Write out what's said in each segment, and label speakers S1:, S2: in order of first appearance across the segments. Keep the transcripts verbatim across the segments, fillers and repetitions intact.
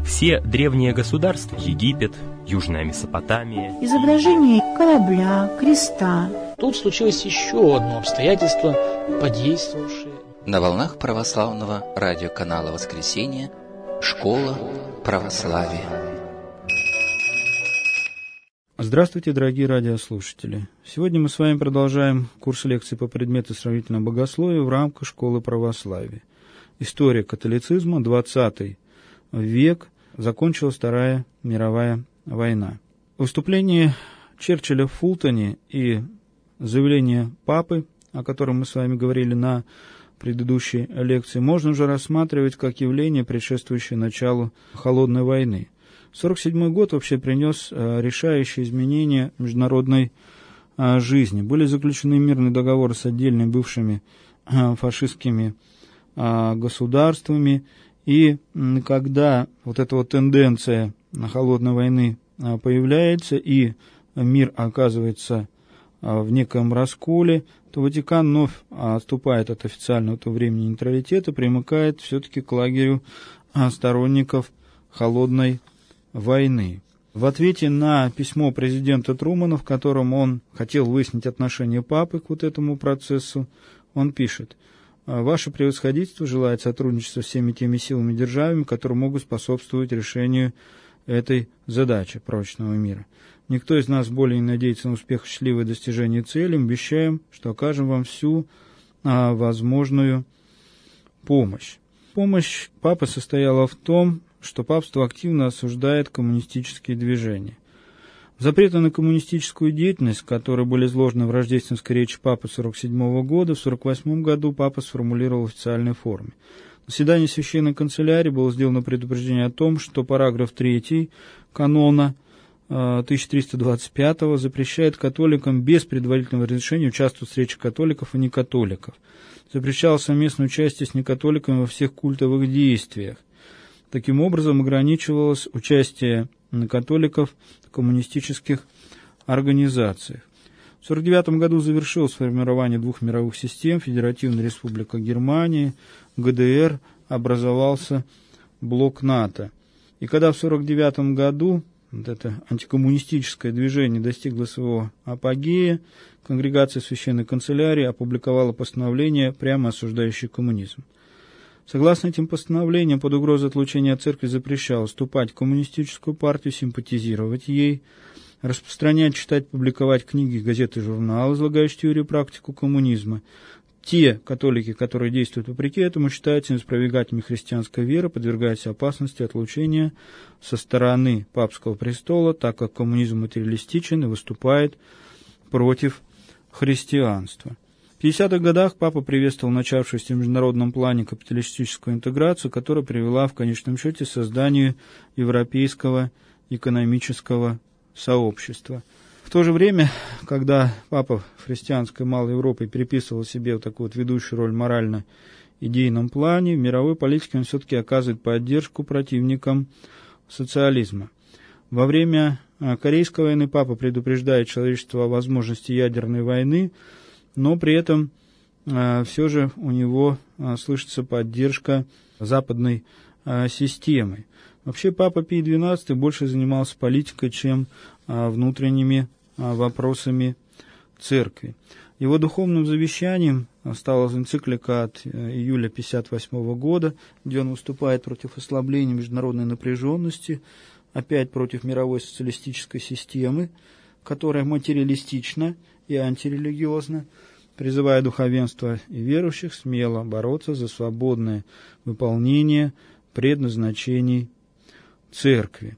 S1: Все древние государства, Египет, Южная Месопотамия,
S2: изображение корабля, креста.
S3: Тут случилось еще одно обстоятельство, подействовавшее.
S4: На волнах православного радиоканала «Воскресенье» «Школа православия».
S5: Здравствуйте, дорогие радиослушатели! Сегодня мы с вами продолжаем курс лекций по предмету сравнительного богословия в рамках Школы православия. История католицизма, двадцатый век, закончилась Вторая мировая война. Выступление Черчилля в Фултоне и заявление Папы, о котором мы с вами говорили на предыдущей лекции, можно уже рассматривать как явление, предшествующее началу Холодной войны. сорок седьмой год вообще принес решающие изменения международной жизни. Были заключены мирные договоры с отдельными бывшими фашистскими государствами, и когда вот эта вот тенденция холодной войны появляется, и мир оказывается в неком расколе, то Ватикан вновь отступает от официального того времени нейтралитета, примыкает все-таки к лагерю сторонников холодной войны. В ответе на письмо президента Трумана, в котором он хотел выяснить отношение Папы к вот этому процессу, он пишет: «Ваше превосходительство желает сотрудничества с всеми теми силами и державами, которые могут способствовать решению этой задачи прочного мира. Никто из нас более не надеется на успех и счастливое достижение цели. Мы обещаем, что окажем вам всю а, возможную помощь». Помощь Папы состояла в том, что папство активно осуждает коммунистические движения. Запреты на коммунистическую деятельность, которые были изложены в рождественской речи Папы сорок седьмого года, в сорок восьмом году Папа сформулировал в официальной форме. На заседании Священной канцелярии было сделано предупреждение о том, что параграф третий канона тысяча триста двадцать пятого запрещает католикам без предварительного разрешения участвовать в встречах католиков и некатоликов. Запрещало совместное участие с некатоликами во всех культовых действиях. Таким образом, ограничивалось участие католиков в коммунистических организациях. В сорок девятом году завершилось формирование двух мировых систем: Федеративная Республика Германии, ГДР, образовался блок НАТО. И когда в сорок девятом году вот это антикоммунистическое движение достигло своего апогея, Конгрегация Священной канцелярии опубликовала постановление, прямо осуждающее коммунизм. Согласно этим постановлениям, под угрозой отлучения от церкви запрещалось вступать в коммунистическую партию, симпатизировать ей, распространять, читать, публиковать книги, газеты, журналы, излагающие теорию и практику коммунизма. Те католики, которые действуют вопреки этому, считаются неспровергателями христианской веры, подвергаются опасности отлучения со стороны папского престола, так как коммунизм материалистичен и выступает против христианства. В пятидесятых годах Папа приветствовал начавшуюся в международном плане капиталистическую интеграцию, которая привела в конечном счете к созданию Европейского экономического сообщества. В то же время, когда Папа в христианской Малой Европе приписывал себе вот такую вот ведущую роль в морально-идейном плане, в мировой политике он все-таки оказывает поддержку противникам социализма. Во время Корейской войны Папа предупреждает человечество о возможности ядерной войны, но при этом э, все же у него э, слышится поддержка западной э, системы. Вообще Папа Пий двенадцатый больше занимался политикой, чем э, внутренними э, вопросами церкви. Его духовным завещанием стала энциклика от э, июля пятьдесят восьмого года, где он выступает против ослабления международной напряженности, опять против мировой социалистической системы, которая материалистична и антирелигиозно, призывая духовенство и верующих смело бороться за свободное выполнение предназначений церкви.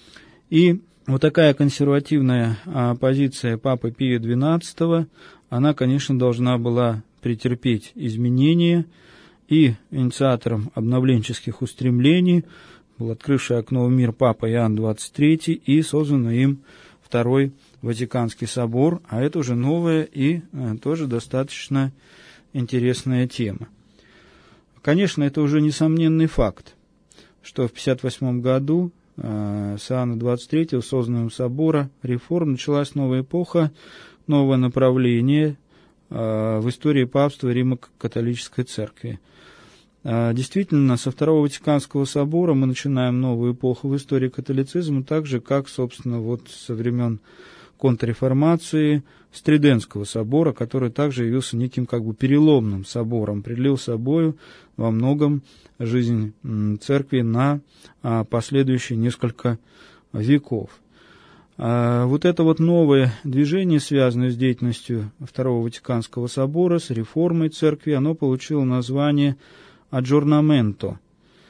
S5: И вот такая консервативная позиция Папы Пия двенадцатого, она, конечно, должна была претерпеть изменения, и инициатором обновленческих устремлений был открывший окно в мир Папа Иоанн двадцать третий и созданный им Второй Ватиканский собор, а это уже новая и э, тоже достаточно интересная тема. Конечно, это уже несомненный факт, что в пятьдесят восьмом году э, с Иоанна двадцать третьего, созданным собора реформ, началась новая эпоха, новое направление э, в истории папства Римо-католической церкви. Действительно, со Второго Ватиканского собора мы начинаем новую эпоху в истории католицизма, так же, как, собственно, вот со времен контрреформации, с Тридентского собора, который также явился неким как бы переломным собором, прилил собою во многом жизнь церкви на последующие несколько веков. Вот это вот новое движение, связанное с деятельностью Второго Ватиканского собора, с реформой церкви, оно получило название «аджорнаменто»,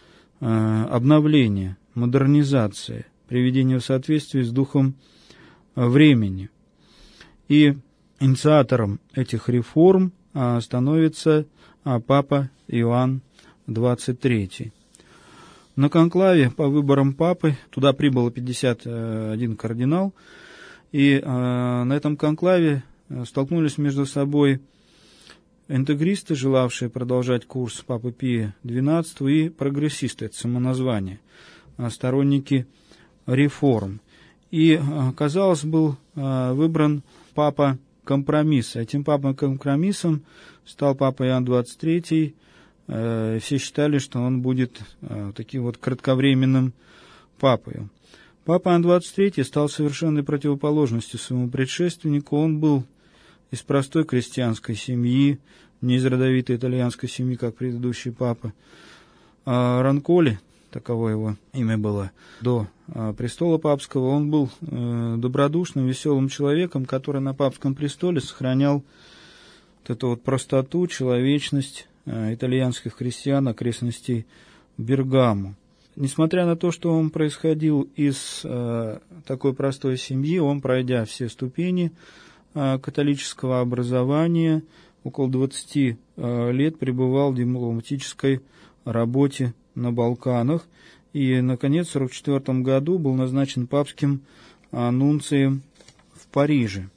S5: обновление, модернизация, приведение в соответствие с духом времени. И инициатором этих реформ становится папа Иоанн двадцать третий. На конклаве по выборам папы туда прибыло пятьдесят один кардинал, и на этом конклаве столкнулись между собой интегристы, желавшие продолжать курс папы Пия двенадцатого, и прогрессисты, это самоназвание, сторонники реформ. И, казалось, был выбран папа компромисса. Этим папой-компромиссом стал папа Иоанн двадцать третий. Все считали, что он будет таким вот кратковременным папой. Папа Иоанн двадцать третий стал совершенной противоположностью своему предшественнику. Он был из простой крестьянской семьи, не из родовитой итальянской семьи, как предыдущий папа. А Ранколи, таково его имя было до престола папского, он был добродушным, веселым человеком, который на папском престоле сохранял вот эту вот простоту, человечность итальянских христиан окрестностей Бергамо. Несмотря на то, что он происходил из такой простой семьи, он, пройдя все ступени католического образования, около двадцати лет пребывал в дипломатической работе на Балканах, и, наконец, в сорок четвёртом году был назначен папским нунцием в Париже.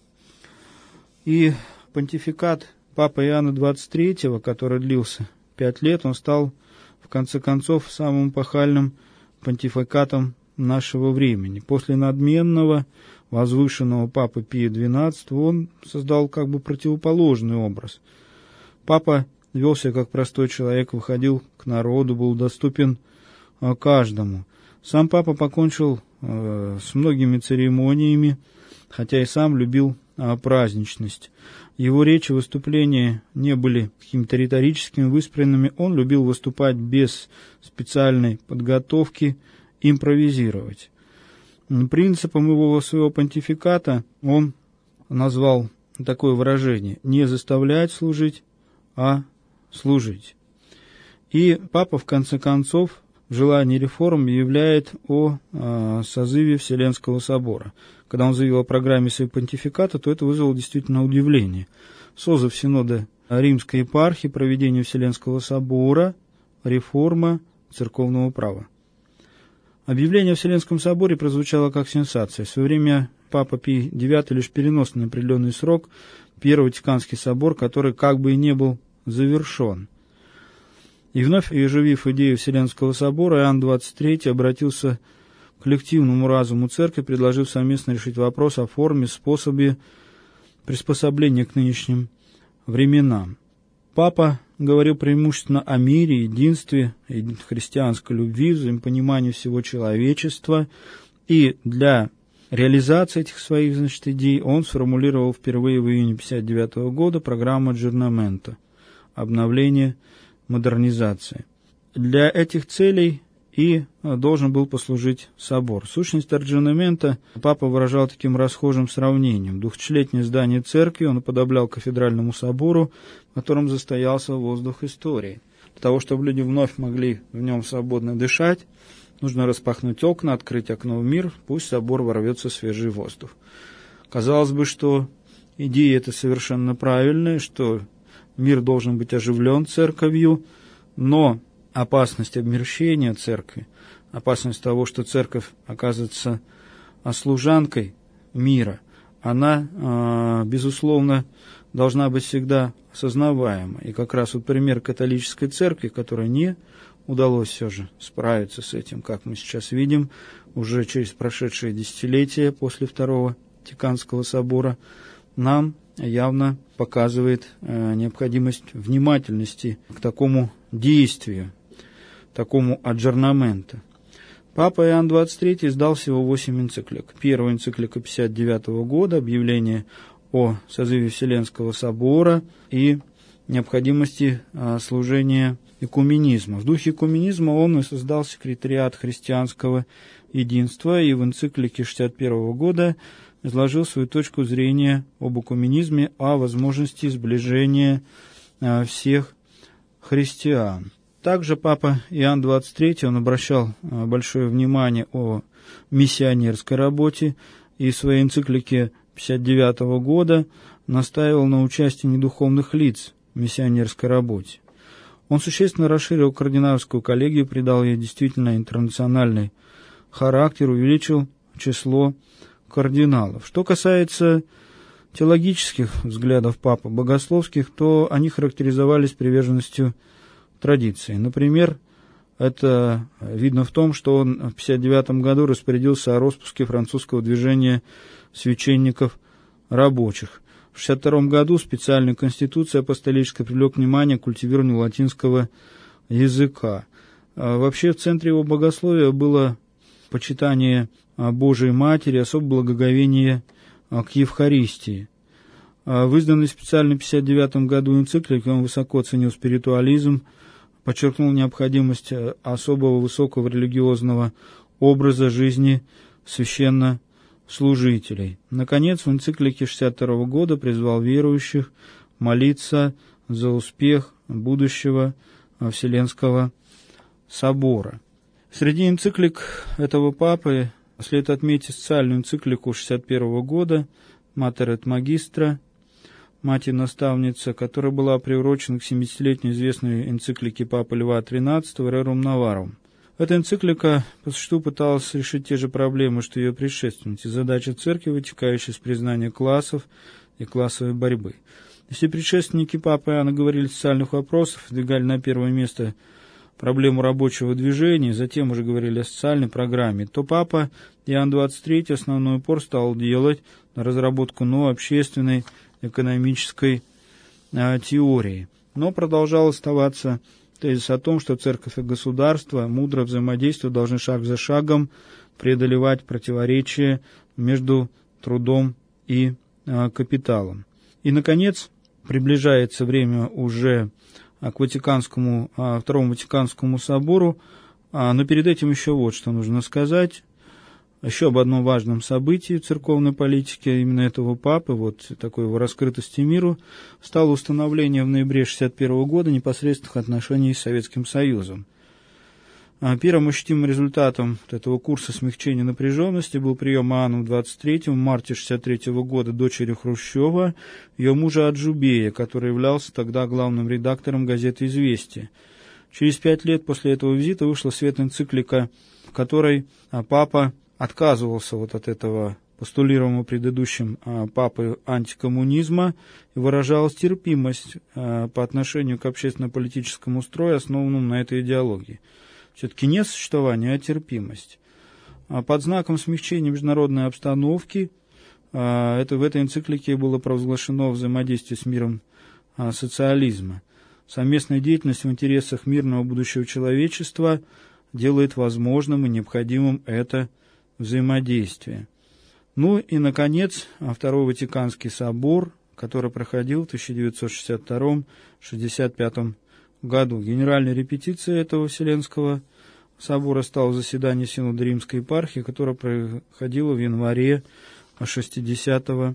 S5: И понтификат папы Иоанна двадцать третьего, который длился пять лет, он стал, в конце концов, самым эпохальным понтификатом нашего времени. После надменного, возвышенного папы Пия двенадцатого он создал как бы противоположный образ. Папа вел себя как простой человек, выходил к народу, был доступен каждому. Сам папа покончил э, с многими церемониями, хотя и сам любил э, праздничность. Его речи, выступления не были какими-то риторическими, выспренными. Он любил выступать без специальной подготовки, импровизировать. Принципом его своего понтификата он назвал такое выражение: не заставлять служить, а служить. И папа, в конце концов, в желании реформ объявляет о э, созыве Вселенского собора. Когда он заявил о программе своего понтификата, то это вызвало действительно удивление. Созыв Синода Римской епархии, проведение Вселенского собора, реформа церковного права. Объявление о Вселенском соборе прозвучало как сенсация. В свое время папа Пий девятый лишь перенес на определенный срок Первый Ватиканский собор, который как бы и не был завершен. И вновь оживив идею Вселенского собора, Иоанн двадцать третий обратился к коллективному разуму церкви, предложив совместно решить вопрос о форме, способе приспособления к нынешним временам. Папа говорил преимущественно о мире, единстве, христианской любви, взаимопонимании всего человечества, и для реализации этих своих, значит, идей он сформулировал впервые в июне пятьдесят девятого года программу «Аджорнаменто» — обновление, модернизация. Для этих целей и должен был послужить собор. Сущность аджорнамента папа выражал таким расхожим сравнением. Двухтысячелетнее здание церкви он уподоблял кафедральному собору, в котором застоялся воздух истории. Для того, чтобы люди вновь могли в нем свободно дышать, нужно распахнуть окна, открыть окно в мир, пусть в собор ворвется свежий воздух. Казалось бы, что идея эта совершенно правильная, что мир должен быть оживлен церковью, но опасность обмерщения церкви, опасность того, что церковь оказывается служанкой мира, она, безусловно, должна быть всегда осознаваема. И как раз вот пример католической церкви, которой не удалось все же справиться с этим, как мы сейчас видим, уже через прошедшие десятилетия после Второго Ватиканского собора, нам явно показывает необходимость внимательности к такому действию, такому аджорнаменту. Папа Иоанн двадцать третий издал всего восемь энциклик. Первая энциклика пятьдесят девятого года, объявление о созыве Вселенского собора и необходимости а, служения экуменизма. В духе экуменизма он и создал секретариат христианского единства и в энциклике шестьдесят первого года изложил свою точку зрения об экуменизме, о возможности сближения а, всех христиан. Также папа Иоанн двадцать третий он обращал а, большое внимание о миссионерской работе и в своей энциклике пятьдесят девятого года настаивал на участии недуховных лиц в миссионерской работе. Он существенно расширил кардиналскую коллегию, придал ей действительно интернациональный характер, увеличил число кардиналов. Что касается теологических взглядов папы, богословских, то они характеризовались приверженностью традиции. Например, это видно в том, что он в пятьдесят девятом году распорядился о распуске французского движения священников рабочих. В шестьдесят втором году специальная конституция апостолическая привлек внимание к культивированию латинского языка. Вообще в центре его богословия было почитание Божией Матери, особое благоговение к Евхаристии. В изданной специально в пятьдесят девятом году энциклике он высоко оценил спиритуализм, подчеркнул необходимость особого высокого религиозного образа жизни священнослужителей. Наконец, в энциклике шестьдесят второго года призвал верующих молиться за успех будущего Вселенского собора. Среди энциклик этого папы следует отметить социальную энциклику шестьдесят первого года «Mater et Magistra», «Мать и наставница», которая была приурочена к семидесятилетней известной энциклике Папы Льва тринадцатого «Rerum Novarum». Эта энциклика по существу пыталась решить те же проблемы, что и ее предшественницы, задачи церкви, вытекающие из признания классов и классовой борьбы. Если предшественники Папы Иоанна говорили о социальных вопросах, двигали на первое место проблему рабочего движения, затем уже говорили о социальной программе, то Папа Иоанн двадцать третий основной упор стал делать на разработку новой общественной экономической а, теории. Но продолжал оставаться тезис о том, что церковь и государство мудро взаимодействуют, должны шаг за шагом преодолевать противоречия между трудом и а, капиталом. И, наконец, приближается время уже к Ватиканскому, а, Второму Ватиканскому собору, а, но перед этим еще вот что нужно сказать. Еще об одном важном событии в церковной политике именно этого папы, вот такой его раскрытости миру, стало установление в ноябре шестьдесят первого года непосредственных отношений с Советским Союзом. Первым ощутимым результатом вот этого курса смягчения напряженности был прием Иоанном двадцать третьим в марте шестьдесят третьего года дочери Хрущева, ее мужа Аджубея, который являлся тогда главным редактором газеты «Известия». Через пять лет после этого визита вышла в свет энциклика, в которой папа отказывался вот от этого постулируемого предыдущим а, папой антикоммунизма и выражалась терпимость а, по отношению к общественно-политическому строю, основанному на этой идеологии. Все-таки не существование, а терпимость. А под знаком смягчения международной обстановки а, это, в этой энциклике было провозглашено взаимодействие с миром а, социализма. Совместная деятельность в интересах мирного будущего человечества делает возможным и необходимым это взаимодействие. Ну и, наконец, Второй Ватиканский собор, который проходил в тысяча девятьсот шестьдесят втором — шестьдесят пятом году. Генеральной репетицией этого Вселенского собора стало заседание Синода Римской епархии, которое проходило в январе шестидесятого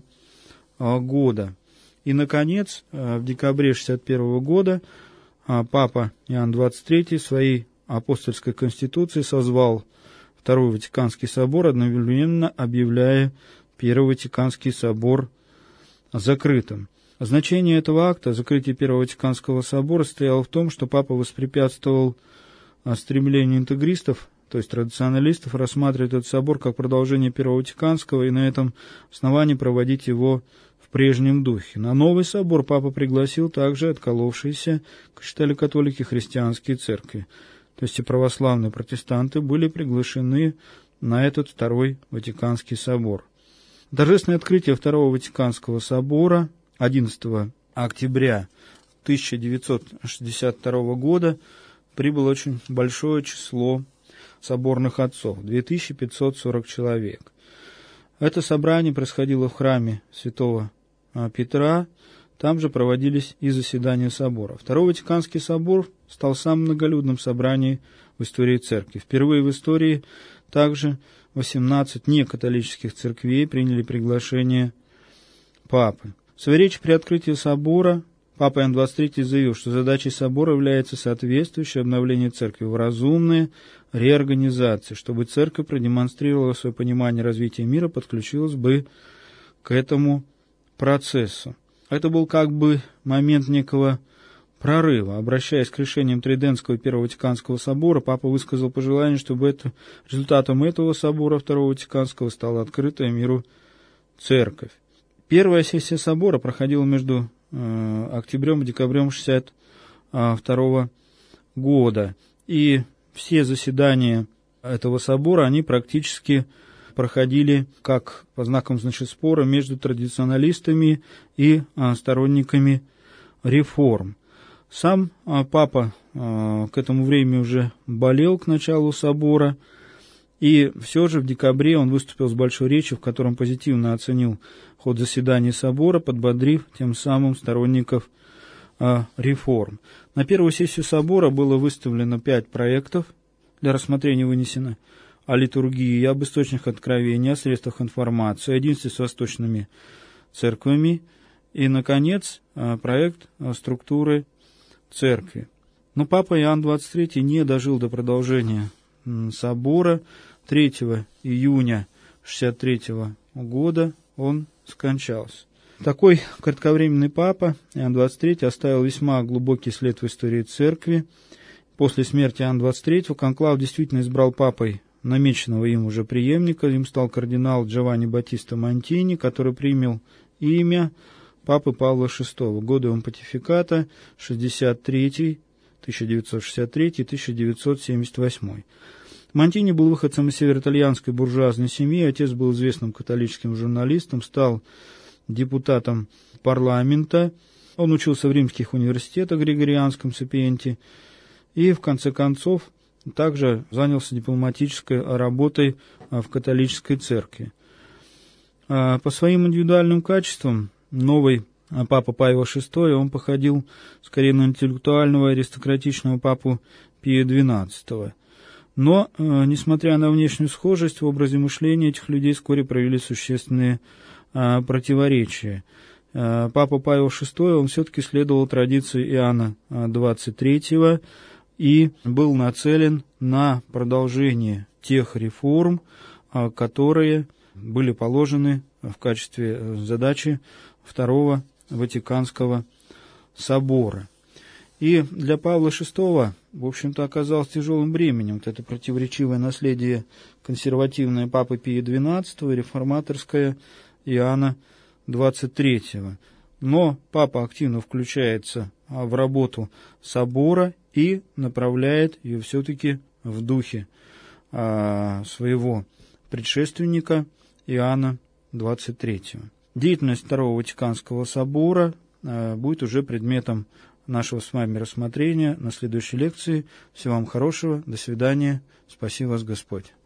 S5: года. И, наконец, в декабре шестьдесят первого года папа Иоанн двадцать третий в своей апостольской конституции созвал Второй Ватиканский собор, одновременно объявляя Первый Ватиканский собор закрытым. Значение этого акта, закрытие Первого Ватиканского собора, состояло в том, что папа воспрепятствовал стремлению интегристов, то есть традиционалистов, рассматривать этот собор как продолжение Первого Ватиканского и на этом основании проводить его в прежнем духе. На новый собор папа пригласил также отколовшиеся, как считали католики, христианские церкви. То есть и православные протестанты были приглашены на этот Второй Ватиканский собор. Торжественное открытие Второго Ватиканского собора одиннадцатого октября тысяча девятьсот шестьдесят второго года прибыло очень большое число соборных отцов, две тысячи пятьсот сорок человек. Это собрание происходило в храме святого Петра, там же проводились и заседания собора. Второй Ватиканский собор стал самым многолюдным собранием в истории церкви. Впервые в истории также восемнадцать некатолических церквей приняли приглашение папы. В своей речи при открытии собора папа Иоанн двадцать третий заявил, что задачей собора является соответствующее обновление церкви в разумные реорганизации, чтобы церковь продемонстрировала свое понимание развития мира, подключилась бы к этому процессу. Это был как бы момент некого прорыва. Обращаясь к решениям Тридентского и Первого Ватиканского собора, папа высказал пожелание, чтобы это, результатом этого собора Второго Ватиканского стала открытая миру церковь. Первая сессия собора проходила между э, октябрем и декабрем шестьдесят второго года. И все заседания этого собора, они практически проходили как по знакам, значит, спора между традиционалистами и а, сторонниками реформ. Сам а, папа а, к этому времени уже болел к началу собора, и все же в декабре он выступил с большой речью, в котором позитивно оценил ход заседаний собора, подбодрив тем самым сторонников а, реформ. На первую сессию собора было выставлено пять проектов для рассмотрения, вынесено о литургии, об источниках откровения, о средствах информации, о единстве с восточными церквями и, наконец, проект структуры церкви. Но папа Иоанн двадцать третий не дожил до продолжения собора. третьего июня шестьдесят третьего года он скончался. Такой кратковременный папа Иоанн двадцать третий оставил весьма глубокий след в истории церкви. После смерти Иоанна двадцать третьего конклав действительно избрал папой намеченного им уже преемника. Им стал кардинал Джованни Баттиста Монтини, который принял имя папы Павла шестого. Годы его понтификата шестьдесят третий, тысяча девятьсот шестьдесят третий, тысяча девятьсот семьдесят восьмой. Монтини был выходцем из североитальянской буржуазной семьи, отец был известным католическим журналистом, стал депутатом парламента. Он учился в римских университетах, Григорианском, Сапиенте, и в конце концов также занялся дипломатической работой в католической церкви. По своим индивидуальным качествам новый папа Павел шестой, он походил скорее на интеллектуального аристократичного папу Пия двенадцатого. Но, несмотря на внешнюю схожесть в образе мышления, этих людей вскоре провели существенные противоречия. Папа Павел шестой, он все-таки следовал традиции Иоанна двадцать третьего, и был нацелен на продолжение тех реформ, которые были положены в качестве задачи Второго Ватиканского собора. И для Павла шестого, в общем-то, оказалось тяжелым бременем вот это противоречивое наследие консервативное папы Пия двенадцатого и реформаторское Иоанна двадцать третьего. Но папа активно включается в работу собора и направляет ее все-таки в духе а, своего предшественника Иоанна двадцать третьего. Деятельность Второго Ватиканского собора а, будет уже предметом нашего с вами рассмотрения на следующей лекции. Всего вам хорошего, до свидания, спаси вас Господь.